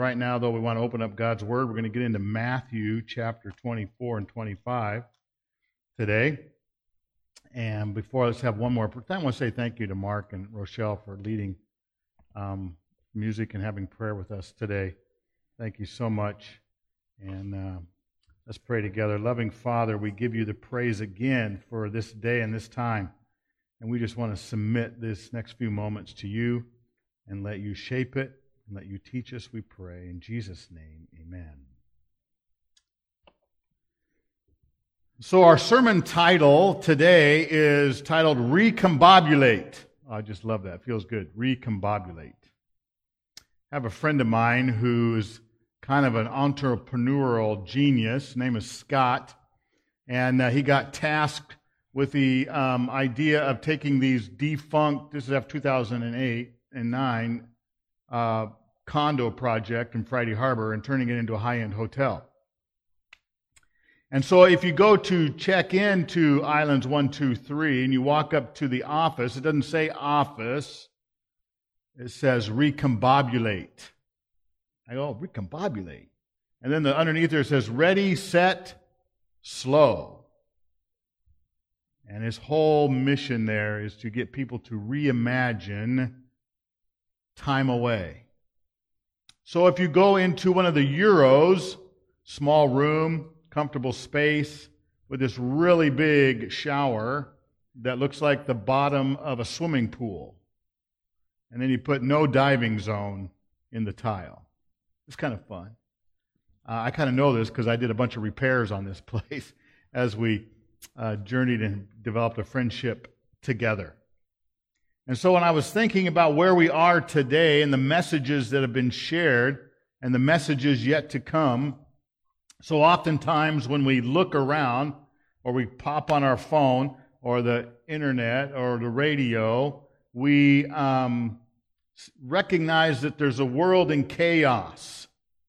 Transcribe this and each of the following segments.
right now, though, we want to open up God's Word. We're going to get into Matthew chapter 24 and 25 today. And before, let's have one more. I want to say thank you to Mark and Rochelle for leading music and having prayer with us today. Thank you so much. And let's pray together. Loving Father, we give you the praise again for this day and this time. And we just want to submit this next few moments to you and let you shape it and let you teach us, we pray. In Jesus' name, amen. So our sermon title today is titled Recombobulate. I just love that. It feels good. Recombobulate. I have a friend of mine who's kind of an entrepreneurial genius. His name is Scott. And he got tasked with the idea of taking these defunct, this is after 2008 and 9, condo project in Friday Harbor and turning it into a high-end hotel. And so if you go to check into Islands 1, 2, 3 and you walk up to the office, it doesn't say office, it says recombobulate. I go, recombobulate. And then underneath there it says ready, set, slow. And his whole mission there is to get people to reimagine time away. So if you go into one of the Euros, small room, comfortable space, with this really big shower that looks like the bottom of a swimming pool. And then you put no diving zone in the tile. It's kind of fun. I kind of know this because I did a bunch of repairs on this place as we journeyed and developed a friendship together. And so when I was thinking about where we are today and the messages that have been shared and the messages yet to come, so oftentimes when we look around or we pop on our phone or the internet or the radio, we recognize that there's a world in chaos.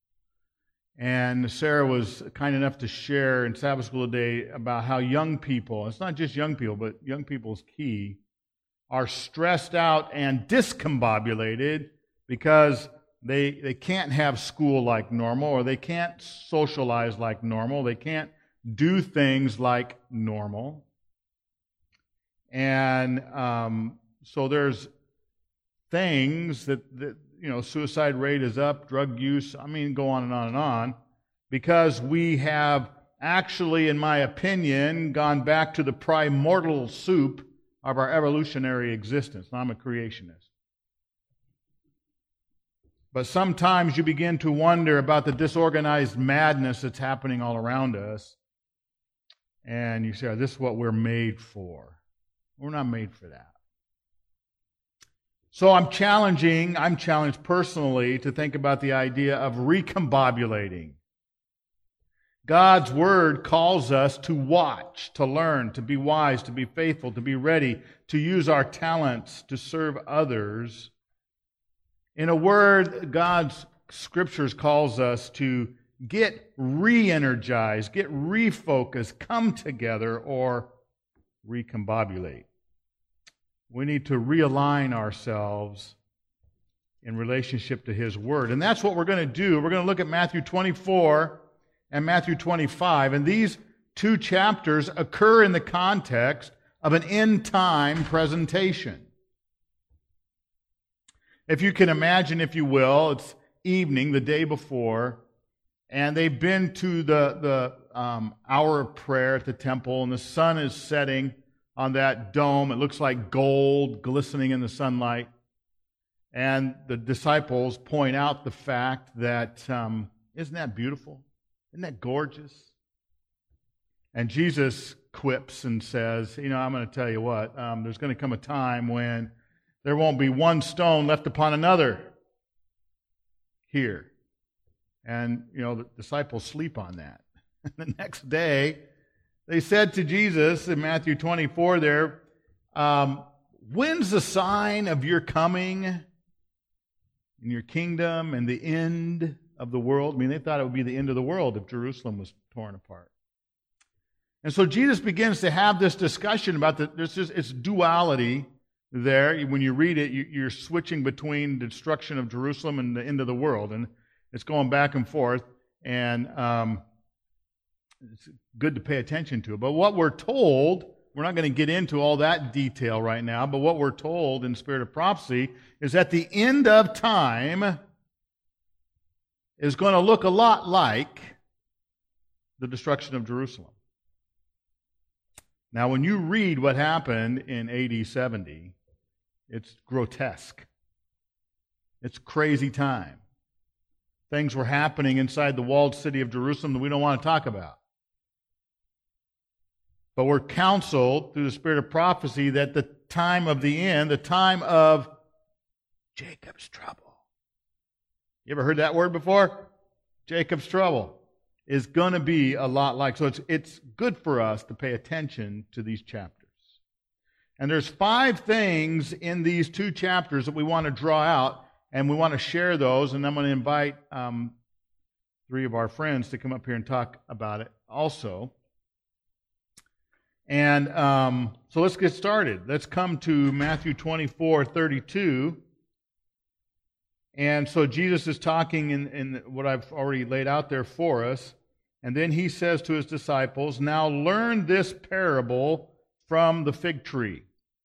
And Sarah was kind enough to share in Sabbath school today about how young people, it's not just young people, but young people's key, are stressed out and discombobulated because they can't have school like normal, or they can't socialize like normal, they can't do things like normal. And so there's things that suicide rate is up, drug use, go on and on and on, because we have actually, in my opinion, gone back to the primordial soup of our evolutionary existence. Now, I'm a creationist. But sometimes you begin to wonder about the disorganized madness that's happening all around us, and you say, this is what we're made for. We're not made for that. So I'm challenged personally to think about the idea of recombobulating. God's Word calls us to watch, to learn, to be wise, to be faithful, to be ready, to use our talents to serve others. In a word, God's Scriptures calls us to get re-energized, get refocused, come together, or recombobulate. We need to realign ourselves in relationship to His Word. And that's what we're going to do. We're going to look at Matthew 24 and Matthew 25. And these two chapters occur in the context of an end-time presentation. If you can imagine, if you will, it's evening, the day before, and they've been to the hour of prayer at the temple, and the sun is setting on that dome. It looks like gold glistening in the sunlight. And the disciples point out the fact that, isn't that beautiful? Isn't that gorgeous? And Jesus quips and says, I'm going to tell you what, there's going to come a time when there won't be one stone left upon another here. And, the disciples sleep on that. The next day, they said to Jesus in Matthew 24 there, when's the sign of your coming in your kingdom and the end of the world? They thought it would be the end of the world if Jerusalem was torn apart. And so Jesus begins to have this discussion about it's duality there. When you read it, you're switching between the destruction of Jerusalem and the end of the world. And It's going back and forth, and it's good to pay attention to. But what we're told, we're not going to get into all that detail right now, but what we're told in the spirit of prophecy is that the end of time is going to look a lot like the destruction of Jerusalem. Now, when you read what happened in AD 70, it's grotesque. It's crazy time. Things were happening inside the walled city of Jerusalem that we don't want to talk about. But we're counseled through the spirit of prophecy that the time of the end, the time of Jacob's trouble. You ever heard that word before? Jacob's trouble is going to be a lot like. So it's good for us to pay attention to these chapters. And there's 5 things in these 2 chapters that we want to draw out, and we want to share those. And I'm going to invite 3 of our friends to come up here and talk about it also. And so let's get started. Let's come to Matthew 24:32. And so Jesus is talking in what I've already laid out there for us. And then he says to his disciples, "Now learn this parable from the fig tree.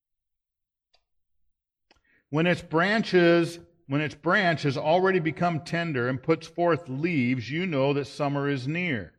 When its branch has already become tender and puts forth leaves, you know that summer is near.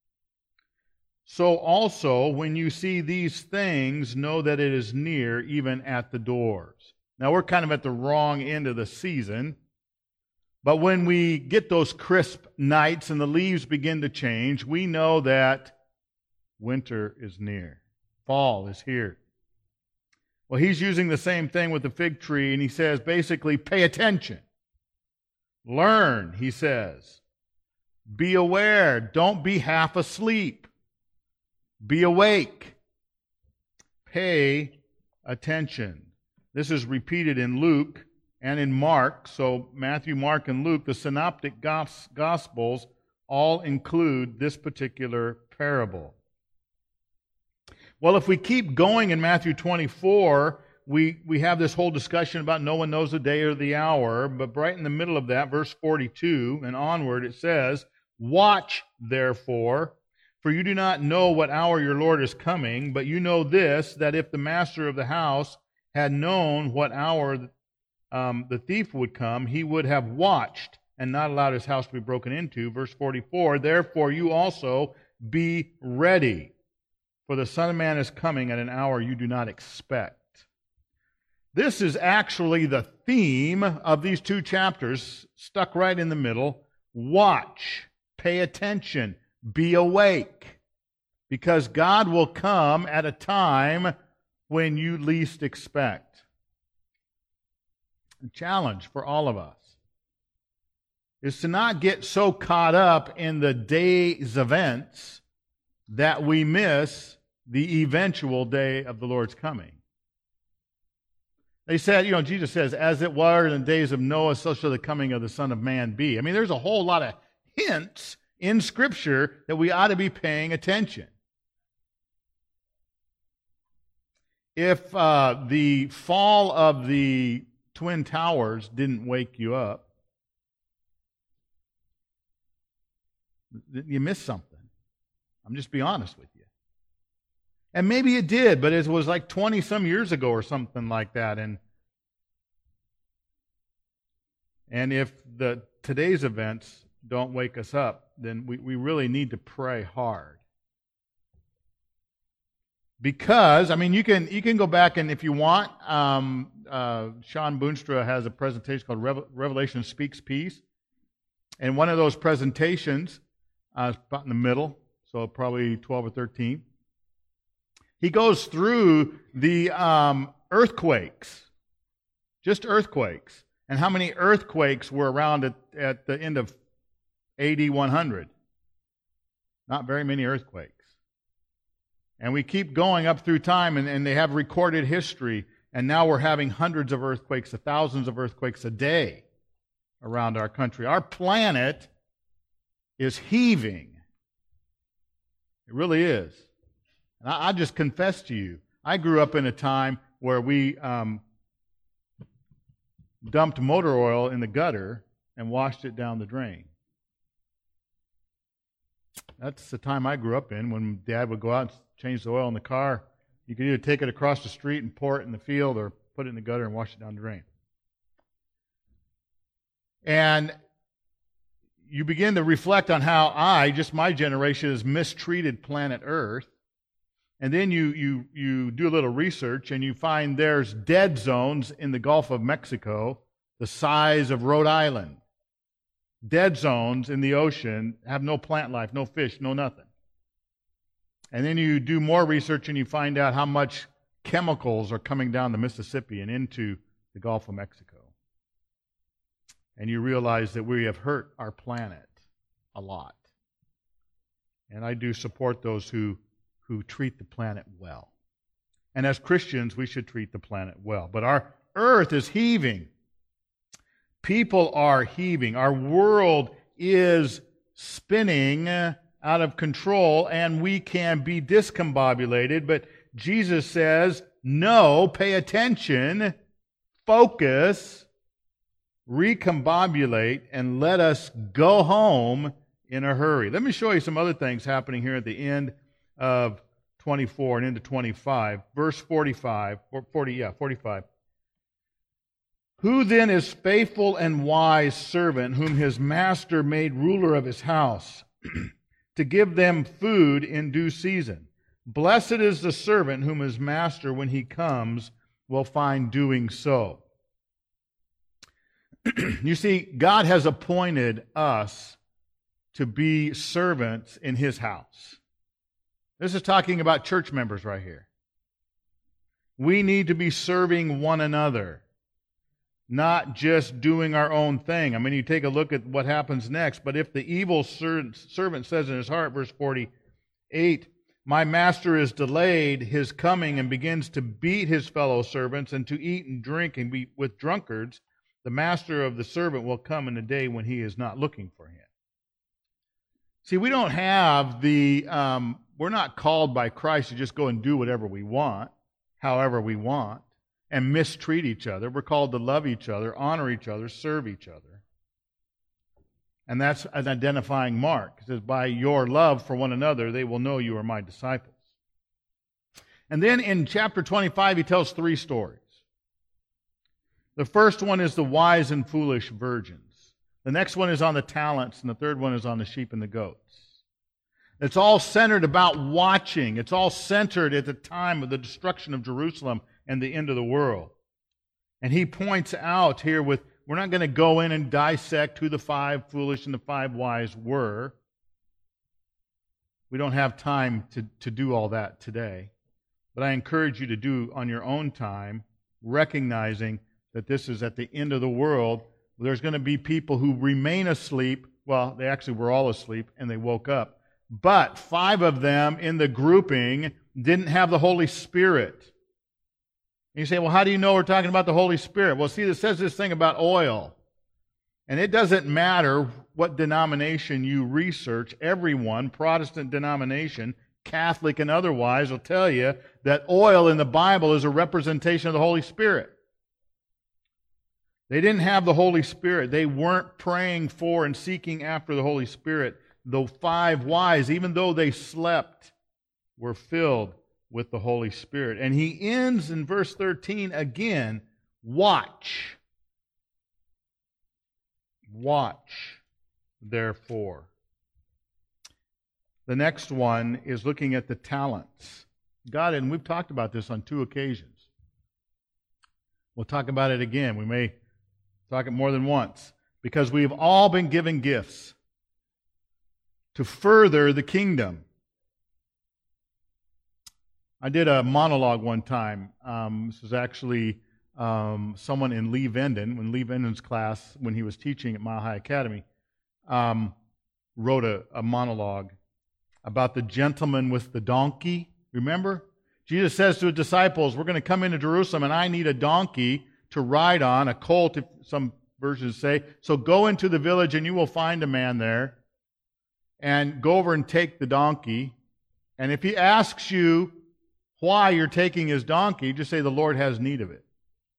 So also, when you see these things, know that it is near, even at the doors." Now, we're kind of at the wrong end of the season. But when we get those crisp nights and the leaves begin to change, we know that winter is near. Fall is here. Well, he's using the same thing with the fig tree, and he says, basically, pay attention. Learn, he says. Be aware. Don't be half asleep. Be awake. Pay attention. This is repeated in Luke and in Mark. So Matthew, Mark, and Luke, the synoptic gospels, all include this particular parable. Well, if we keep going in Matthew 24, we have this whole discussion about no one knows the day or the hour, but right in the middle of that, verse 42 and onward, it says, "Watch, therefore, for you do not know what hour your Lord is coming, but you know this, that if the master of the house had known what hour the thief would come, he would have watched and not allowed his house to be broken into." Verse 44, "Therefore you also be ready, for the Son of Man is coming at an hour you do not expect." This is actually the theme of these 2 chapters, stuck right in the middle. Watch, pay attention, be awake, because God will come at a time when you least expect. The challenge for all of us is to not get so caught up in the day's events that we miss the eventual day of the Lord's coming. They said, Jesus says, "As it were in the days of Noah, so shall the coming of the Son of Man be." I mean, there's a whole lot of hints in Scripture that we ought to be paying attention. If the fall of the Twin Towers didn't wake you up, you missed something. I'm just being honest with you. And maybe it did, but it was like 20-some years ago or something like that. And if today's events don't wake us up, then we really need to pray hard. Because, you can go back, and if you want, Sean Boonstra has a presentation called Revelation Speaks Peace. And one of those presentations, about in the middle, so probably 12 or 13, he goes through the earthquakes, just earthquakes, and how many earthquakes were around at the end of AD 100. Not very many earthquakes. And we keep going up through time, and they have recorded history, and now we're having hundreds of earthquakes, thousands of earthquakes a day around our country. Our planet is heaving. It really is. And I just confess to you, I grew up in a time where we dumped motor oil in the gutter and washed it down the drain. That's the time I grew up in when Dad would go out and change the oil in the car. You could either take it across the street and pour it in the field or put it in the gutter and wash it down the drain. And you begin to reflect on how my generation, has mistreated planet Earth. And then you do a little research and you find there's dead zones in the Gulf of Mexico the size of Rhode Island. Dead zones in the ocean have no plant life, no fish, no nothing. And then you do more research and you find out how much chemicals are coming down the Mississippi and into the Gulf of Mexico. And you realize that we have hurt our planet a lot. And I do support those who treat the planet well. And as Christians, we should treat the planet well. But our earth is heaving. People are heaving. Our world is spinning out of control, and we can be discombobulated. But Jesus says, no, pay attention, focus, recombobulate, and let us go home in a hurry. Let me show you some other things happening here at the end of 24 and into 25. Verse 45. Who then is faithful and wise servant, whom his master made ruler of his house, to give them food in due season? Blessed is the servant whom his master, when he comes, will find doing so. You see, God has appointed us to be servants in his house. This is talking about church members right here. We need to be serving one another, not just doing our own thing. I mean, you take a look at what happens next. But if the evil servant says in his heart, verse 48, my master is delayed his coming, and begins to beat his fellow servants and to eat and drink and be with drunkards, the master of the servant will come in a day when he is not looking for him. See, we don't have we're not called by Christ to just go and do whatever we want, however we want, and mistreat each other. We're called to love each other, honor each other, serve each other. And that's an identifying mark. It says, by your love for one another, they will know you are my disciples. And then in chapter 25, he tells three stories. The first one is the wise and foolish virgins. The next one is on the talents, and the third one is on the sheep and the goats. It's all centered about watching. It's all centered at the time of the destruction of Jerusalem and the end of the world. And he points out here we're not going to go in and dissect who the five foolish and the five wise were. We don't have time to do all that today. But I encourage you to do on your own time, recognizing that this is at the end of the world. There's going to be people who remain asleep. Well, they actually were all asleep, and they woke up. But 5 of them in the grouping didn't have the Holy Spirit. And you say, well, how do you know we're talking about the Holy Spirit? Well, see, it says this thing about oil. And it doesn't matter what denomination you research. Everyone, Protestant denomination, Catholic and otherwise, will tell you that oil in the Bible is a representation of the Holy Spirit. They didn't have the Holy Spirit. They weren't praying for and seeking after the Holy Spirit. The 5 wise, even though they slept, were filled with the Holy Spirit. And he ends in verse 13 again, watch. Watch, therefore. The next one is looking at the talents. God, and we've talked about this on 2 occasions. We'll talk about it again. We may talk it more than once. Because we've all been given gifts to further the kingdom. I did a monologue one time. This was actually someone in Lee Venden, when Lee Venden's class, when he was teaching at Mile High Academy, wrote a monologue about the gentleman with the donkey. Remember? Jesus says to his disciples, we're going to come into Jerusalem and I need a donkey to ride on, a colt, if some versions say. So go into the village and you will find a man there, and go over and take the donkey. And if he asks you why you're taking his donkey, just say the Lord has need of it.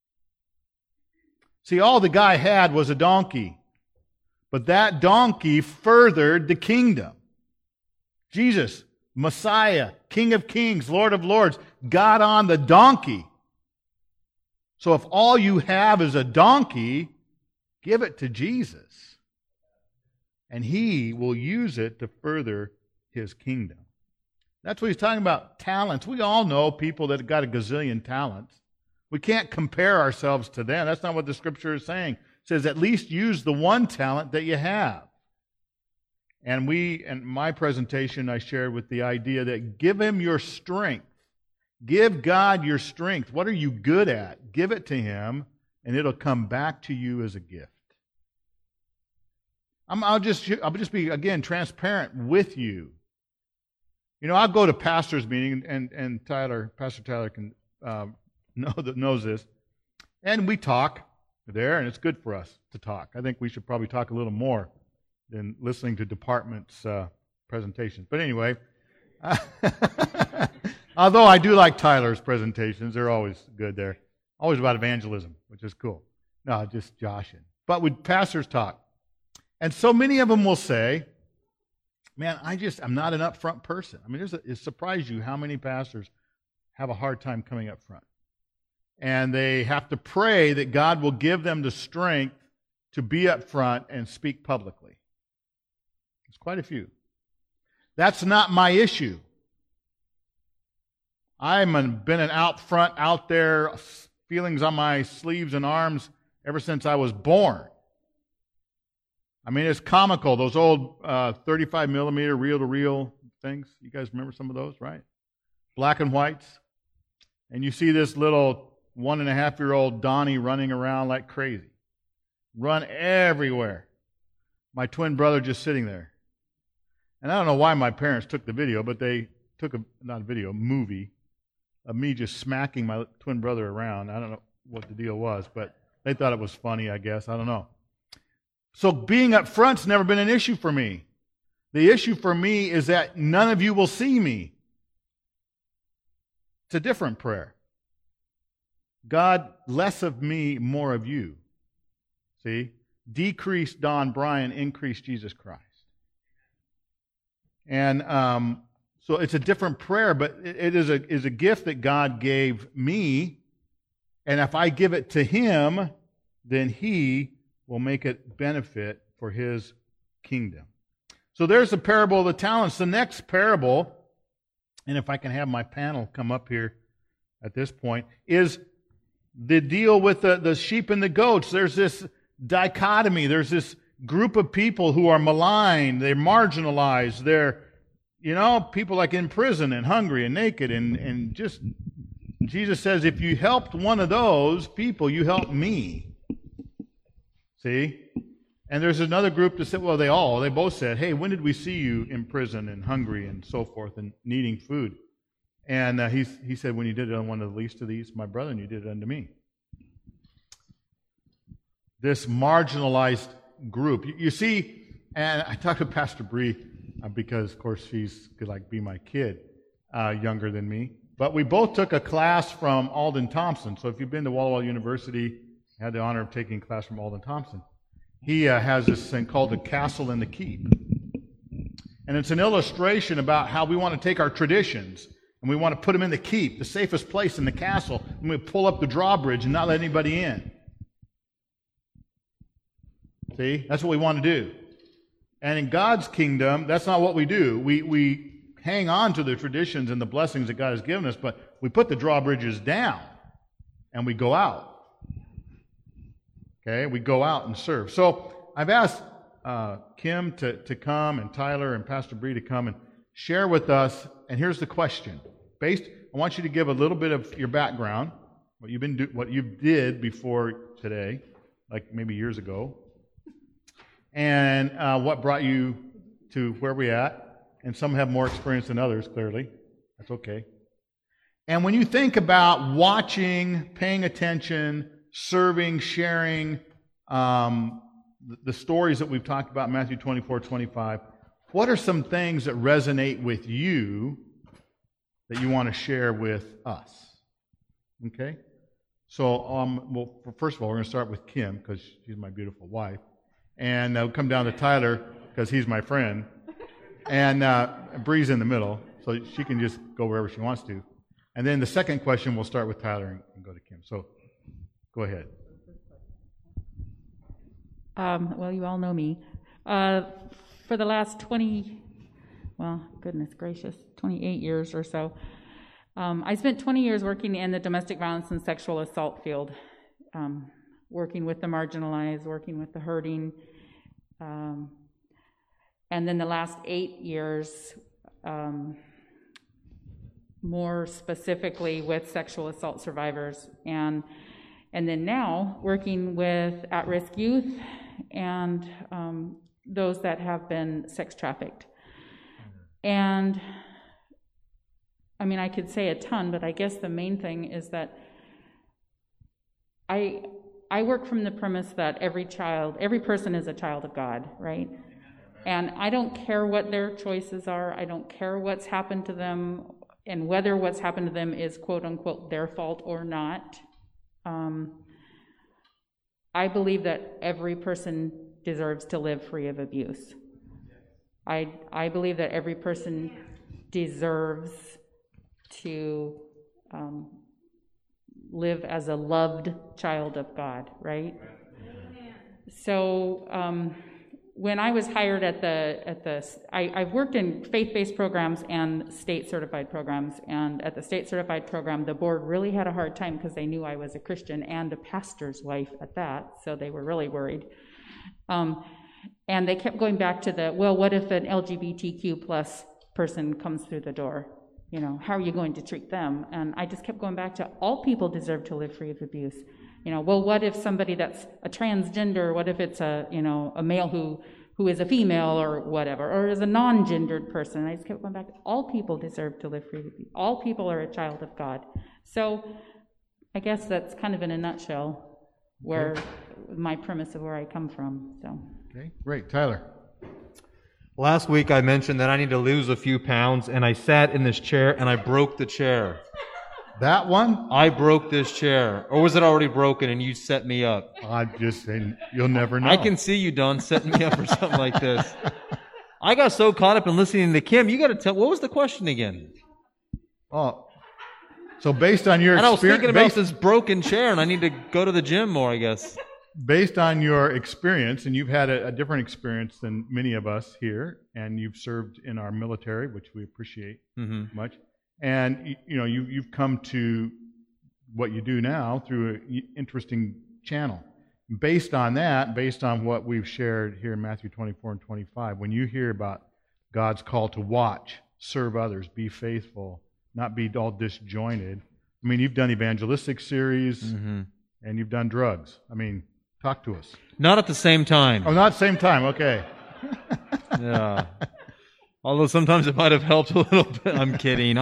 See, all the guy had was a donkey. But that donkey furthered the kingdom. Jesus, Messiah, King of Kings, Lord of Lords, got on the donkey. So if all you have is a donkey, give it to Jesus. And He will use it to further His kingdom. That's what He's talking about, talents. We all know people that have got a gazillion talents. We can't compare ourselves to them. That's not what the Scripture is saying. It says at least use the one talent that you have. And in my presentation, I shared with the idea that give Him your strength. Give God your strength. What are you good at? Give it to Him, and it'll come back to you as a gift. I'll just be, again, transparent with you. You know, I'll go to pastor's meeting, and Pastor Tyler knows this, and we talk there, and it's good for us to talk. I think we should probably talk a little more than listening to departments' presentations. But anyway, although I do like Tyler's presentations, they're always good there. Always about evangelism, which is cool. No, just joshing. But with pastors talk. And so many of them will say, man, I'm not an upfront person. I mean, it surprises you how many pastors have a hard time coming up front. And they have to pray that God will give them the strength to be up front and speak publicly. There's quite a few. That's not my issue. I've been an out front, out there, feelings on my sleeves and arms ever since I was born. I mean, it's comical, those old 35 millimeter reel-to-reel things. You guys remember some of those, right? Black and whites. And you see this little 1.5-year-old Donnie running around like crazy. Run everywhere. My twin brother just sitting there. And I don't know why my parents took the video, but they took a movie of me just smacking my twin brother around. I don't know what the deal was, but they thought it was funny, I guess. I don't know. So being up front's never been an issue for me. The issue for me is that none of you will see me. It's a different prayer. God, less of me, more of you. See? Decrease Don Bryan, increase Jesus Christ. And so it's a different prayer, but it is a gift that God gave me. And if I give it to Him, then He will make it benefit for His kingdom. So there's the parable of the talents. The next parable, and if I can have my panel come up here at this point, is the deal with the sheep and the goats. There's this dichotomy. There's this group of people who are maligned. They're marginalized. They're, people like in prison and hungry and naked and just, Jesus says, if you helped one of those people, you helped me. See? And there's another group that said, they both said, hey, when did we see you in prison and hungry and so forth and needing food? And he said, when you did it on one of the least of these, my brother, and you did it unto me. This marginalized group. You see, and I talked to Pastor Bree because, of course, she's could be my kid, younger than me. But we both took a class from Alden Thompson. So if you've been to Walla Walla University, I had the honor of taking a class from Alden Thompson. He has this thing called the Castle and the Keep. And it's an illustration about how we want to take our traditions and we want to put them in the keep, the safest place in the castle, and we pull up the drawbridge and not let anybody in. See? That's what we want to do. And in God's kingdom, that's not what we do. We hang on to the traditions and the blessings that God has given us, but we put the drawbridges down and we go out. Okay? We go out and serve. So I've asked Kim to come and Tyler and Pastor Bree to come and share with us. And here's the question. I want you to give a little bit of your background, what you did before today, like maybe years ago, and what brought you to where we're at. And some have more experience than others, clearly. That's okay. And when you think about watching, paying attention, serving, sharing the stories that we've talked about, Matthew 24:25, what are some things that resonate with you that you want to share with us? Okay? So, first of all, we're going to start with Kim, because she's my beautiful wife. And we'll come down to Tyler, because he's my friend. And Bree's in the middle, so she can just go wherever she wants to. And then the second question, we'll start with Tyler and go to Kim. So go ahead. Well, you all know me. For the last 28 years or so, I spent 20 years working in the domestic violence and sexual assault field, working with the marginalized, working with the hurting. And then the last 8 years, more specifically with sexual assault survivors. And then now working with at-risk youth and those that have been sex trafficked. And I mean, I could say a ton, but I guess the main thing is that I work from the premise that every person is a child of God, right? And I don't care what their choices are. I don't care what's happened to them and whether what's happened to them is quote unquote their fault or not. I believe that every person deserves to live free of abuse. I believe that every person deserves to live as a loved child of God, right? So when I was hired I've worked in faith-based programs and state-certified programs, and at the state-certified program, the board really had a hard time because they knew I was a Christian and a pastor's wife at that, so they were really worried. And they kept going back to what if an LGBTQ plus person comes through the door? You know, how are you going to treat them? And I just kept going back to all people deserve to live free of abuse. You know, well, what if somebody that's a transgender, what if it's a male who is a female or whatever, or is a non-gendered person? I just kept going back to all people deserve to live free of abuse. All people are a child of God. So I guess that's kind of in a nutshell where my premise of where I come from. So. Okay, great. Tyler. Last week I mentioned that I need to lose a few pounds, and I sat in this chair and I broke the chair. That one? I broke this chair. Or was it already broken and you set me up? I'm just saying, you'll never know. I can see you, Don, setting me up for something like this. I got so caught up in listening to Kim. You got to tell, what was the question again? Oh, so based on your experience... And I was thinking about this broken chair, and I need to go to the gym more, I guess. Based on your experience, and you've had a different experience than many of us here, and you've served in our military, which we appreciate much, and you've come to what you do now through an interesting channel. Based on that, based on what we've shared here in Matthew 24 and 25, when you hear about God's call to watch, serve others, be faithful, not be all disjointed. I mean, you've done evangelistic series, and you've done drugs. I mean, talk to us. Not at the same time. Oh, not at the same time. Okay. Yeah. Although sometimes it might have helped a little bit. I'm kidding.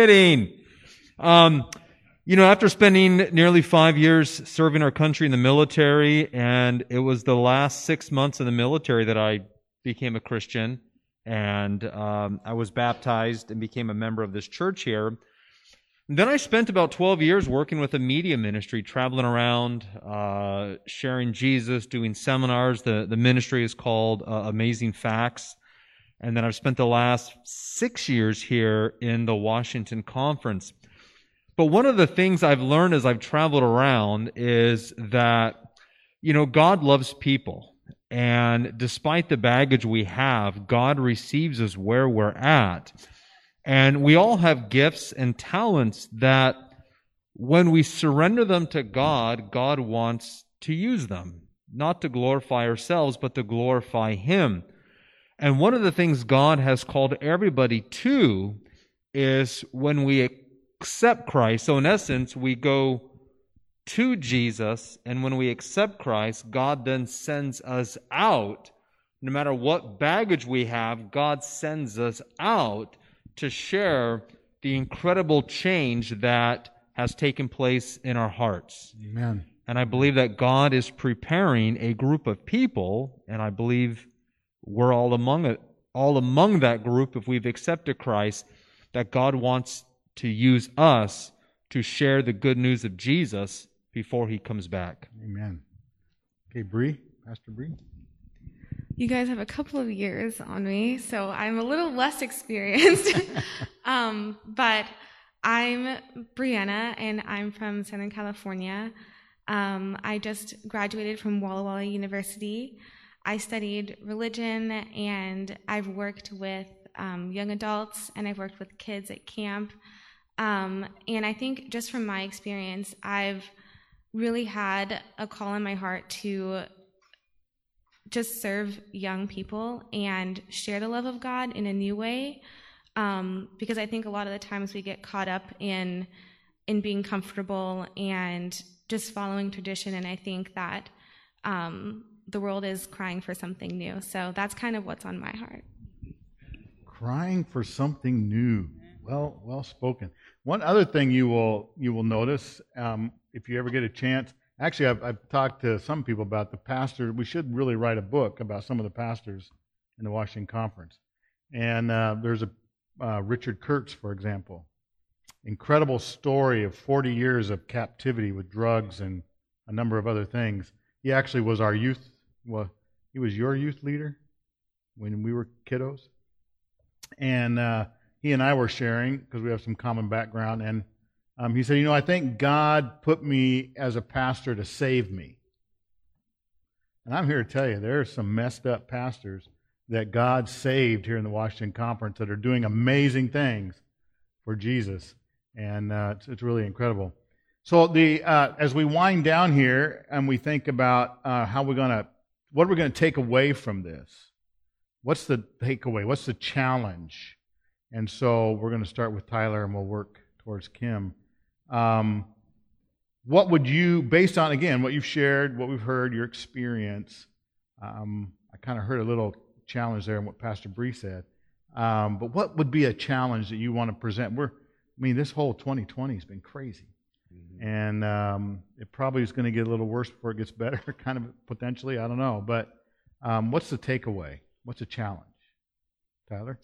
After spending nearly 5 years serving our country in the military, and it was the last 6 months in the military that I became a Christian, and I was baptized and became a member of this church here. And then I spent about 12 years working with a media ministry, traveling around, sharing Jesus, doing seminars. The ministry is called Amazing Facts. And then I've spent the last 6 years here in the Washington Conference. But one of the things I've learned as I've traveled around is that, God loves people. And despite the baggage we have, God receives us where we're at. And we all have gifts and talents that when we surrender them to God, God wants to use them. Not to glorify ourselves, but to glorify Him. And one of the things God has called everybody to is when we accept Christ. So in essence, we go to Jesus, and when we accept Christ, God then sends us out. No matter what baggage we have, God sends us out to share the incredible change that has taken place in our hearts. Amen. And I believe that God is preparing a group of people, and I believe we're all among that group if we've accepted Christ, that God wants to use us to share the good news of Jesus before He comes back. Amen. Okay, Bree, Pastor Bree. You guys have a couple of years on me, so I'm a little less experienced. But I'm Brianna, and I'm from Southern California. I just graduated from Walla Walla University. I studied religion, and I've worked with young adults, and I've worked with kids at camp. And I think just from my experience, I've really had a call in my heart to just serve young people and share the love of God in a new way. Because I think a lot of the times we get caught up in being comfortable and just following tradition, and I think that the world is crying for something new. So that's kind of what's on my heart. Crying for something new. Well spoken. One other thing you will notice, if you ever get a chance. Actually, I've talked to some people about the pastor. We should really write a book about some of the pastors in the Washington Conference. And there's a Richard Kurtz, for example. Incredible story of 40 years of captivity with drugs and a number of other things. He actually was our youth. Well, he was your youth leader when we were kiddos. And he and I were sharing, because we have some common background, and he said, I think God put me as a pastor to save me. And I'm here to tell you, there are some messed up pastors that God saved here in the Washington Conference that are doing amazing things for Jesus. And it's really incredible. So as we wind down here and we think about what we're going to take away from this, what's the takeaway? What's the challenge? And so we're going to start with Tyler and we'll work towards Kim. What would you, based on, again, what you've shared, what we've heard, your experience, I kind of heard a little challenge there in what Pastor Bree said, but what would be a challenge that you want to present? This whole 2020 has been crazy. Mm-hmm. And it probably is going to get a little worse before it gets better, kind of potentially, I don't know. But what's the takeaway? What's the challenge? Tyler?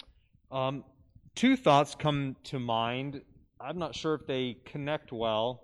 Two thoughts come to mind. I'm not sure if they connect well,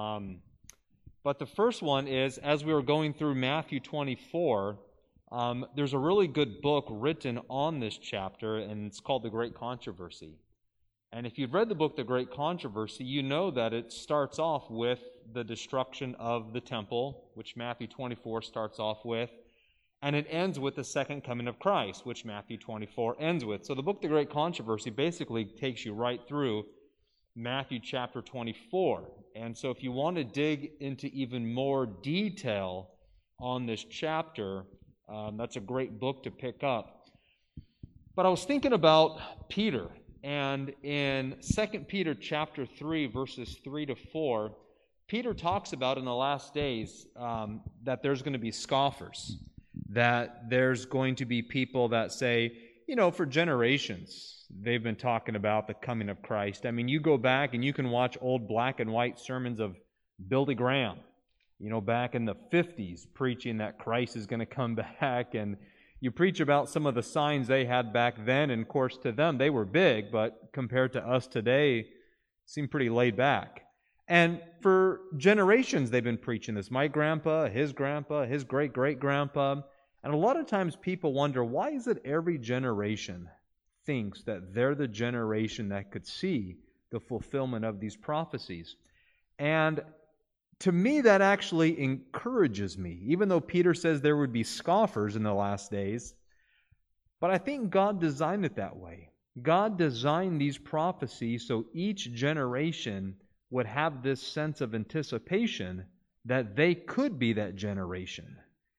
but the first one is, as we were going through Matthew 24, there's a really good book written on this chapter, and it's called The Great Controversy. And if you've read the book, The Great Controversy, you know that it starts off with the destruction of the temple, which Matthew 24 starts off with, and it ends with the second coming of Christ, which Matthew 24 ends with. So the book, The Great Controversy, basically takes you right through Matthew chapter 24. And so if you want to dig into even more detail on this chapter, that's a great book to pick up. But I was thinking about Peter, and in 2 Peter chapter 3, verses 3 to 4, Peter talks about in the last days that there's going to be scoffers, that there's going to be people that say, for generations, they've been talking about the coming of Christ. You go back and you can watch old black and white sermons of Billy Graham, back in the 50s, preaching that Christ is going to come back, and you preach about some of the signs they had back then, and of course to them they were big, but compared to us today, seem pretty laid back. And for generations they've been preaching this. My grandpa, his great-great-grandpa. And a lot of times people wonder, why is it every generation thinks that they're the generation that could see the fulfillment of these prophecies? And to me, that actually encourages me, even though Peter says there would be scoffers in the last days. But I think God designed it that way. God designed these prophecies so each generation would have this sense of anticipation that they could be that generation,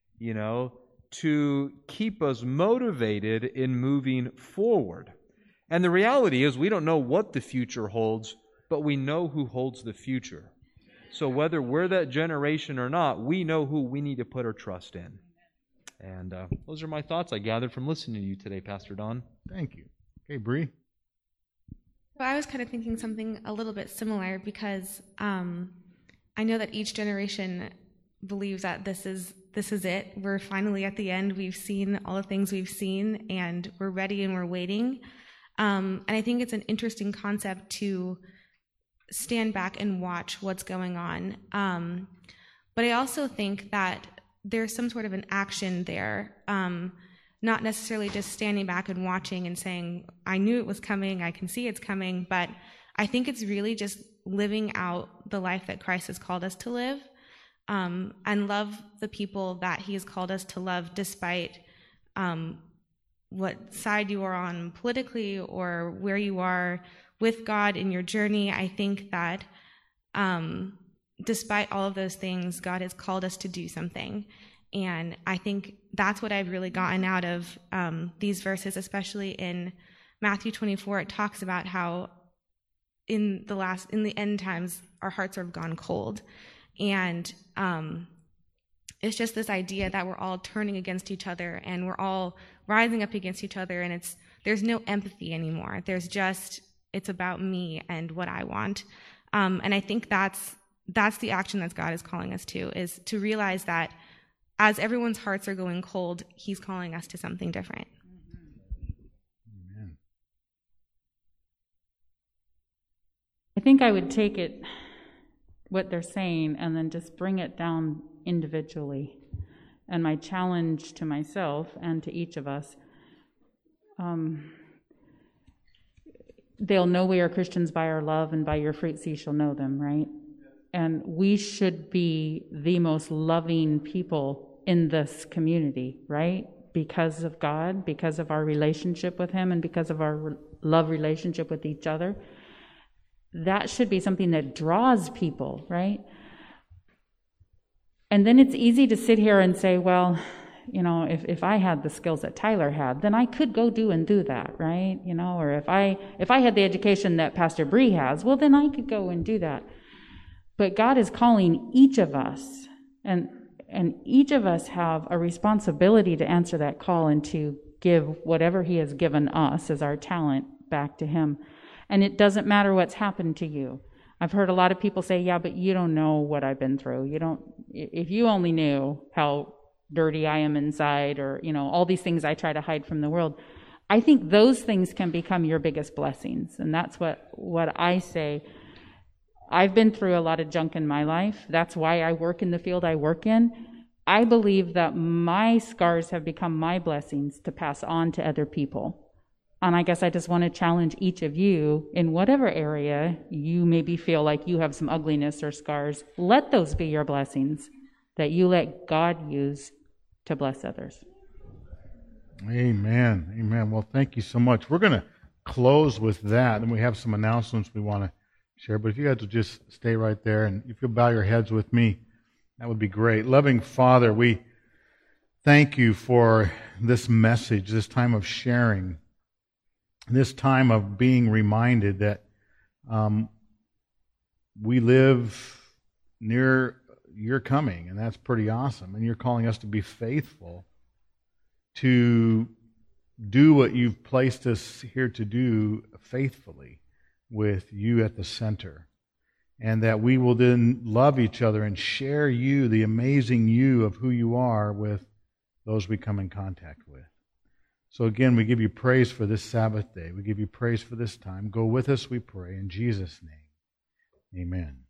to keep us motivated in moving forward. And the reality is we don't know what the future holds, but we know who holds the future. So whether we're that generation or not, we know who we need to put our trust in. And those are my thoughts I gathered from listening to you today, Pastor Don. Thank you. Okay, Bree? Well, I was kind of thinking something a little bit similar, because I know that each generation believes that this is it. We're finally at the end. We've seen all the things we've seen, and we're ready and we're waiting. And I think it's an interesting concept to stand back and watch what's going on. But I also think that there's some sort of an action there. not necessarily just standing back and watching and saying, I knew it was coming, I can see it's coming, but I think it's really just living out the life that Christ has called us to live, and love the people that he has called us to love despite what side you are on politically or where you are with God in your journey. I think that despite all of those things, God has called us to do something. And I think that's what I've really gotten out of these verses, especially in Matthew 24. It talks about how in the end times, our hearts have gone cold. And it's just this idea that we're all turning against each other and we're all rising up against each other, and there's no empathy anymore. It's about me and what I want. And I think that's the action that God is calling us to, is to realize that as everyone's hearts are going cold, he's calling us to something different. Amen. I think I would take it, what they're saying, and then just bring it down individually. And my challenge to myself and to each of us, they'll know we are Christians by our love, and by your fruits ye shall know them, right? And we should be the most loving people in this community, right? Because of God, because of our relationship with him, and because of our love relationship with each other. That should be something that draws people, right? And then it's easy to sit here and say, well, if I had the skills that Tyler had, then I could go do that, right? Or if I had the education that Pastor Bree has, well, then I could go and do that. But God is calling each of us, and each of us have a responsibility to answer that call and to give whatever he has given us as our talent back to him. And it doesn't matter what's happened to you. I've heard a lot of people say, yeah, but you don't know what I've been through. If you only knew how dirty I am inside, or, all these things I try to hide from the world. I think those things can become your biggest blessings. And that's what I say. I've been through a lot of junk in my life. That's why I work in the field I work in. I believe that my scars have become my blessings to pass on to other people. And I guess I just want to challenge each of you, in whatever area you maybe feel like you have some ugliness or scars, let those be your blessings that you let God use to bless others. Amen. Amen. Well, thank you so much. We're going to close with that, and we have some announcements we want to share. But if you guys will just stay right there, and if you'll bow your heads with me, that would be great. Loving Father, we thank you for this message, this time of sharing, this time of being reminded that we live near your coming, and that's pretty awesome. And you're calling us to be faithful, to do what you've placed us here to do faithfully, with you at the center. And that we will then love each other and share you, the amazing you of who you are, with those we come in contact with. So again, we give you praise for this Sabbath day. We give you praise for this time. Go with us, we pray, in Jesus' name. Amen.